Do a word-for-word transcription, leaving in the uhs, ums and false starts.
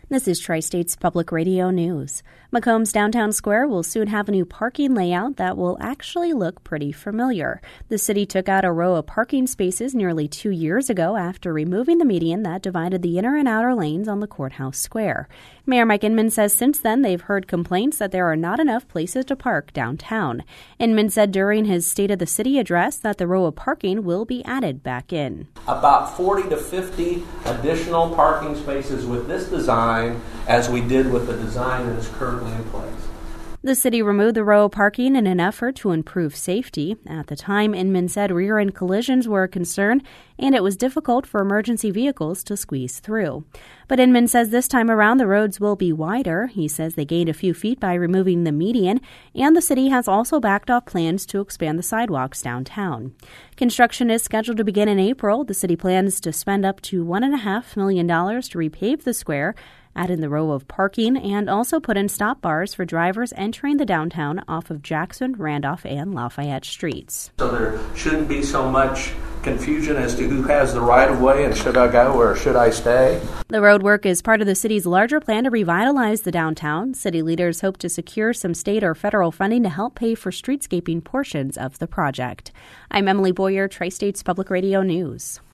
This is Tri-State's Public Radio News. Macomb's downtown square will soon have a new parking layout that will actually look pretty familiar. The city took out a row of parking spaces nearly two years ago after removing the median that divided the inner and outer lanes on the courthouse square. Mayor Mike Inman says since then they've heard complaints that there are not enough places to park downtown. Inman said during his State of the City address that the row of parking will be added back in. About forty to fifty additional parking spaces with this design as we did with the design that is currently in place. The city removed the row of parking in an effort to improve safety. At the time, Inman said rear-end collisions were a concern and it was difficult for emergency vehicles to squeeze through. But Inman says this time around the roads will be wider. He says they gained a few feet by removing the median, and the city has also backed off plans to expand the sidewalks downtown. Construction is scheduled to begin in April. The city plans to spend up to one point five million dollars to repave the square, add in the row of parking, and also put in stop bars for drivers entering the downtown off of Jackson, Randolph, and Lafayette streets. So there shouldn't be so much confusion as to who has the right-of-way and should I go or should I stay. The road work is part of the city's larger plan to revitalize the downtown. City leaders hope to secure some state or federal funding to help pay for streetscaping portions of the project. I'm Emily Boyer, Tri-State's Public Radio News.